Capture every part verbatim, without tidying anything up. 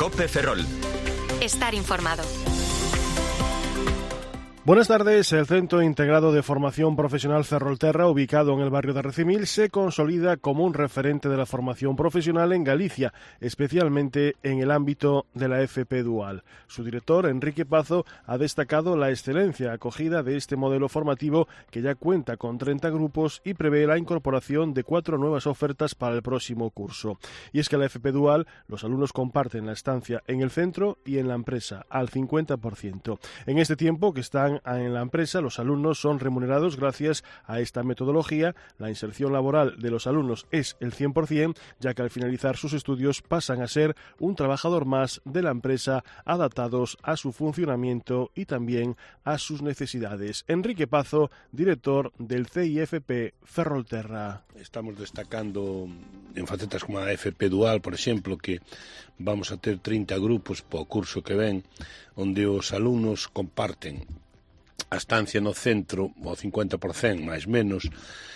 COPE Ferrol. Estar informado. Buenas tardes. El Centro Integrado de Formación Profesional Ferrolterra, ubicado en el barrio de Recimil, se consolida como un referente de la formación profesional en Galicia, especialmente en el ámbito de la F P Dual. Su director, Enrique Pazo, ha destacado la excelencia acogida de este modelo formativo, que ya cuenta con treinta grupos y prevé la incorporación de cuatro nuevas ofertas para el próximo curso. Y es que la F P Dual, los alumnos comparten la estancia en el centro y en la empresa, al cincuenta por ciento. En este tiempo que están en la empresa, los alumnos son remunerados gracias a esta metodología. La inserción laboral de los alumnos es el cien por ciento, ya que al finalizar sus estudios pasan a ser un trabajador más de la empresa, adaptados a su funcionamiento y también a sus necesidades. Enrique Pazo, director del C I F P Ferrolterra. Estamos destacando en facetas como a F P Dual, por exemplo, que vamos a ter trinta grupos para o curso que ven, onde os alumnos comparten a estancia no centro, o cincuenta por ciento, máis menos,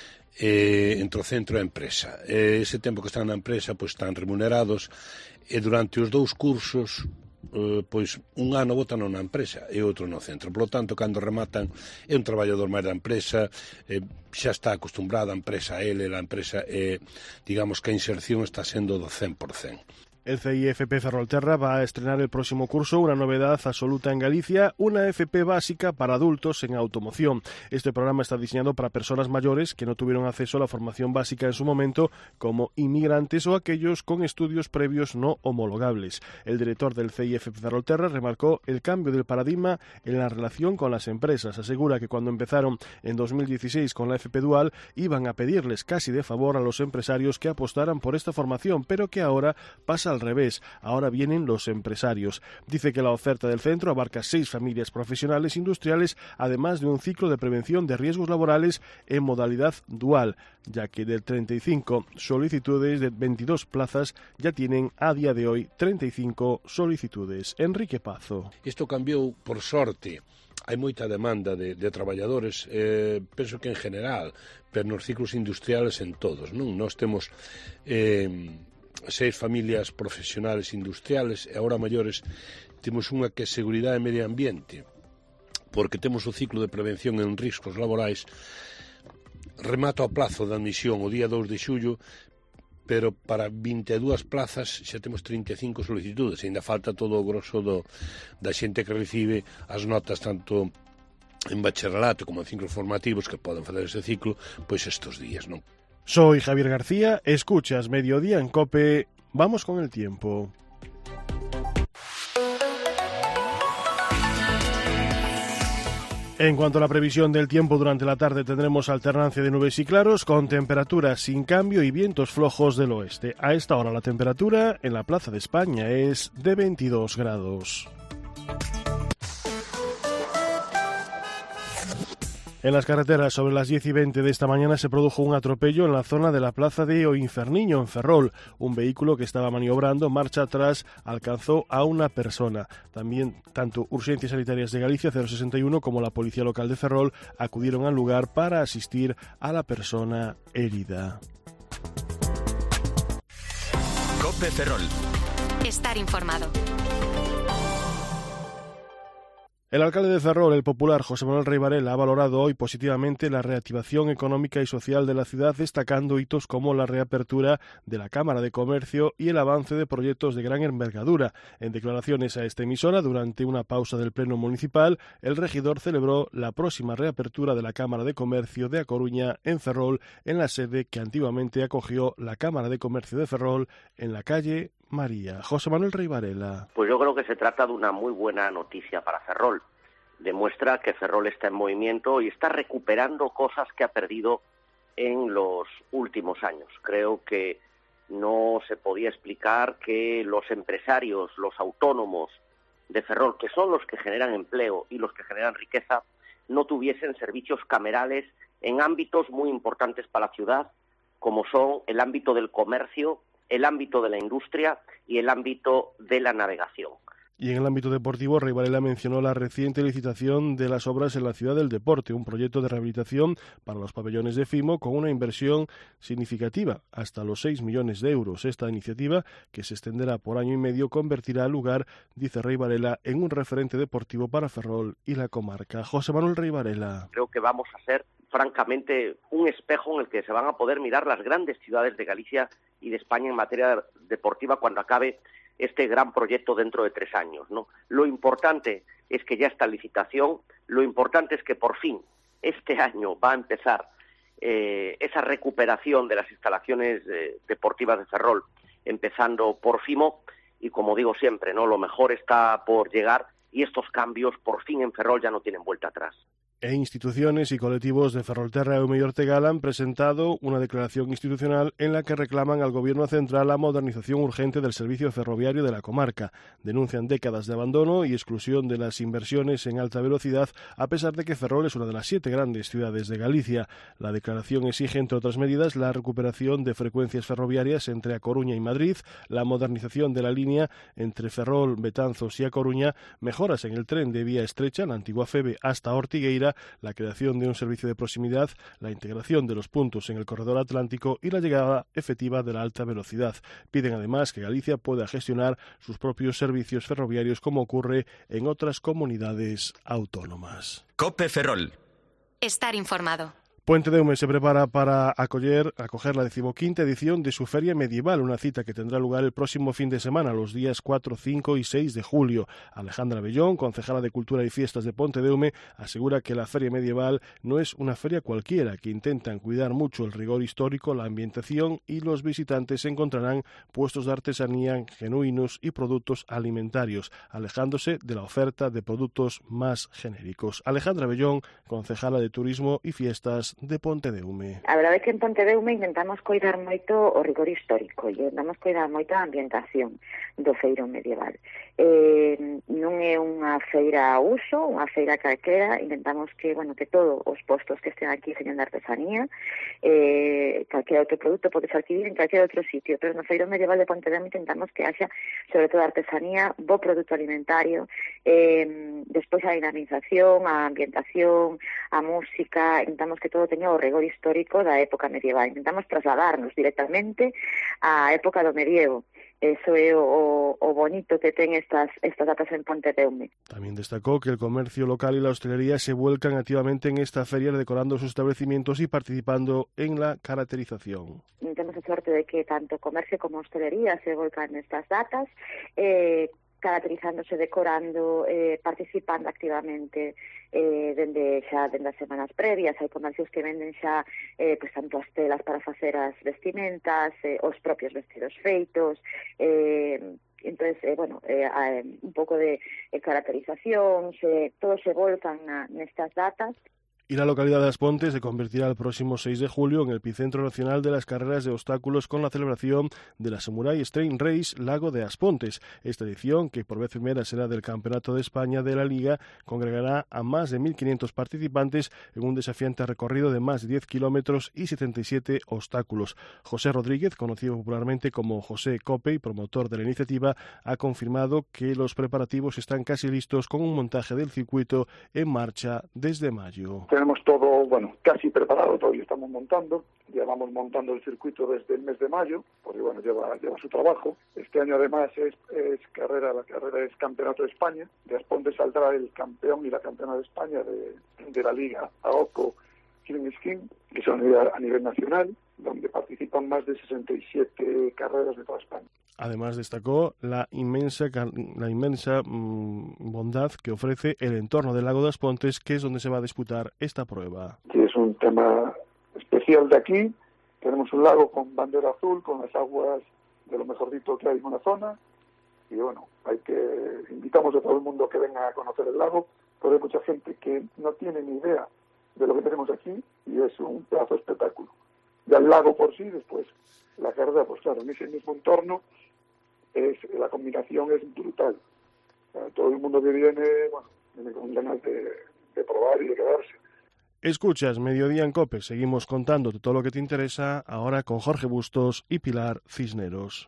eh, entre o centro e a empresa. Eh, ese tempo que están na empresa, pois están remunerados, e durante os dous cursos, eh, pois un ano botan na empresa e outro no centro. Por lo tanto, cando rematan, é un traballador máis da empresa, eh, xa está acostumbrada a empresa a ele, a empresa, eh, digamos que a inserción está sendo do cen por ciento. El C I F P Ferrolterra va a estrenar el próximo curso una novedad absoluta en Galicia, una F P básica para adultos en automoción. Este programa está diseñado para personas mayores que no tuvieron acceso a la formación básica en su momento, como inmigrantes o aquellos con estudios previos no homologables. El director del C I F P Ferrolterra remarcó el cambio del paradigma en la relación con las empresas. Asegura que cuando empezaron en dos mil dieciséis con la F P Dual, iban a pedirles casi de favor a los empresarios que apostaran por esta formación, pero que ahora pasa al al revés, ahora vienen los empresarios. Dice que la oferta del centro abarca seis familias profesionales industriales, además de un ciclo de prevención de riesgos laborales en modalidad dual, ya que de treinta y cinco solicitudes de veintidós plazas ya tienen a día de hoy treinta y cinco solicitudes. Enrique Pazo. Isto cambiou por sorte. Hai moita demanda de, de traballadores, eh, penso que en general, pero nos ciclos industriales en todos, non? Nós temos eh, seis familias profesionales industriales e agora maiores temos unha que é seguridade e medio ambiente, porque temos o ciclo de prevención en riscos laborais, remata o plazo de admisión o día dous de xullo, pero para vinte e dúas plazas xa temos trinta e cinco solicitudes, e ainda falta todo o grosso do, da xente que recibe as notas tanto en bacharelato como en ciclos formativos que poden fazer ese ciclo, pois estes días, non? Soy Javier García, escuchas Mediodía en COPE, vamos con el tiempo. En cuanto a la previsión del tiempo, durante la tarde tendremos alternancia de nubes y claros, con temperaturas sin cambio y vientos flojos del oeste. A esta hora la temperatura en la Plaza de España es de veintidós grados. En las carreteras, sobre las diez y veinte de esta mañana, se produjo un atropello en la zona de la plaza de Oinferniño, en Ferrol. Un vehículo que estaba maniobrando marcha atrás alcanzó a una persona. También, tanto Urgencias Sanitarias de Galicia cero sesenta y uno como la Policía Local de Ferrol acudieron al lugar para asistir a la persona herida. COPE Ferrol. Estar informado. El alcalde de Ferrol, el popular José Manuel Rey Varela, ha valorado hoy positivamente la reactivación económica y social de la ciudad, destacando hitos como la reapertura de la Cámara de Comercio y el avance de proyectos de gran envergadura. En declaraciones a esta emisora, durante una pausa del Pleno Municipal, el regidor celebró la próxima reapertura de la Cámara de Comercio de A Coruña en Ferrol, en la sede que antiguamente acogió la Cámara de Comercio de Ferrol en la calle María. José Manuel Rey Varela. Pues yo creo que se trata de una muy buena noticia para Ferrol. Demuestra que Ferrol está en movimiento y está recuperando cosas que ha perdido en los últimos años. Creo que no se podía explicar que los empresarios, los autónomos de Ferrol, que son los que generan empleo y los que generan riqueza, no tuviesen servicios camerales en ámbitos muy importantes para la ciudad, como son el ámbito del comercio, el ámbito de la industria y el ámbito de la navegación. Y en el ámbito deportivo, Rey Varela mencionó la reciente licitación de las obras en la Ciudad del Deporte, un proyecto de rehabilitación para los pabellones de Fimo con una inversión significativa, hasta los seis millones de euros. Esta iniciativa, que se extenderá por año y medio, convertirá el lugar, dice Rey Varela, en un referente deportivo para Ferrol y la comarca. José Manuel Rey Varela. Creo que vamos a ser, francamente, un espejo en el que se van a poder mirar las grandes ciudades de Galicia y de España en materia deportiva cuando acabe este gran proyecto dentro de tres años, ¿no? Lo importante es que ya está en licitación, lo importante es que por fin este año va a empezar eh, esa recuperación de las instalaciones eh, deportivas de Ferrol, empezando por Fimo, y como digo siempre, ¿no? Lo mejor está por llegar y estos cambios por fin en Ferrol ya no tienen vuelta atrás. E instituciones y colectivos de Ferrolterra e Eume y Ortegal han presentado una declaración institucional en la que reclaman al Gobierno central la modernización urgente del servicio ferroviario de la comarca. Denuncian décadas de abandono y exclusión de las inversiones en alta velocidad, a pesar de que Ferrol es una de las siete grandes ciudades de Galicia. La declaración exige, entre otras medidas, la recuperación de frecuencias ferroviarias entre A Coruña y Madrid, la modernización de la línea entre Ferrol, Betanzos y A Coruña, mejoras en el tren de vía estrecha, la antigua Feve, hasta Ortigueira, la creación de un servicio de proximidad, la integración de los puntos en el corredor atlántico y la llegada efectiva de la alta velocidad. Piden además que Galicia pueda gestionar sus propios servicios ferroviarios como ocurre en otras comunidades autónomas. COPE Ferrol. Estar informado. Puente de Eume se prepara para acoger, acoger la decimoquinta edición de su Feria Medieval, una cita que tendrá lugar el próximo fin de semana, los días cuatro, cinco y seis de julio. Alejandra Bellón, concejala de Cultura y Fiestas de Ponte de Eume, asegura que la Feria Medieval no es una feria cualquiera, que intentan cuidar mucho el rigor histórico, la ambientación, y los visitantes encontrarán puestos de artesanía genuinos y productos alimentarios, alejándose de la oferta de productos más genéricos. Alejandra Bellón, concejala de Turismo y Fiestas de Ponte de Eume. A verdade é que en Ponte de Eume intentamos coidar moito o rigor histórico e intentamos coidar moito a ambientación do feiro medieval. Eh, non é unha feira a uso, unha feira calquera, intentamos que, bueno, que todos os postos que estén aquí señan de artesanía, eh, calquera outro produto podes adquirir en calquera outro sitio, pero no feiro medieval de Ponte de Eume intentamos que haxa, sobre todo, artesanía, bo produto alimentario, eh, despois a dinamización, a ambientación, a música, intentamos que todo teña o rigor histórico da época medieval. Intentamos trasladarnos directamente á época do medievo. Eso é o, o bonito que ten estas, estas datas en Ponte de Eume. También destacó que el comercio local y la hostelería se vuelcan activamente en esta feria, decorando sus establecimientos y participando en la caracterización. Tenemos a sorte de que tanto comercio como hostelería se volcan en estas datas, eh, caracterizándose, decorando, eh, participando activamente eh, dende xa dende as semanas previas. Hai comercios que venden xa eh, pues, tanto as telas para facer as vestimentas, eh, os propios vestidos feitos, eh, entonces, eh, bueno, eh, eh, un pouco de eh, caracterización, se, todos se volcan na, nestas datas. Y la localidad de Aspontes se convertirá el próximo seis de julio en el epicentro nacional de las carreras de obstáculos con la celebración de la Samurai Strain Race Lago de Aspontes. Esta edición, que por vez primera será del Campeonato de España de la Liga, congregará a más de mil quinientos participantes en un desafiante recorrido de más de diez kilómetros y setenta y siete obstáculos. José Rodríguez, conocido popularmente como José Cope y promotor de la iniciativa, ha confirmado que los preparativos están casi listos, con un montaje del circuito en marcha desde mayo. Tenemos todo, bueno, casi preparado, todavía estamos montando, llevamos montando el circuito desde el mes de mayo, porque bueno, lleva, lleva su trabajo. Este año además es, es carrera, la carrera es Campeonato de España, de Aspontes saldrá el campeón y la campeona de España de, de la Liga AOCO Killing Skin, que son a nivel nacional, donde participan más de sesenta y siete carreras de toda España. Además destacó la inmensa, la inmensa mmm, bondad que ofrece el entorno del lago de Aspontes, que es donde se va a disputar esta prueba. Sí, es un tema especial de aquí. Tenemos un lago con bandera azul, con las aguas de lo mejorcito que hay en una zona. Y bueno, hay que invitamos a todo el mundo que venga a conocer el lago, porque hay mucha gente que no tiene ni idea de lo que tenemos aquí y es un pedazo de espectáculo. Ya el lago por sí, después la carrera, pues claro, en ese mismo entorno, es, la combinación es brutal. Todo el mundo que viene, bueno, viene con ganas de, de probar y de quedarse. Escuchas Mediodía en COPE. Seguimos contándote todo lo que te interesa, ahora con Jorge Bustos y Pilar Cisneros.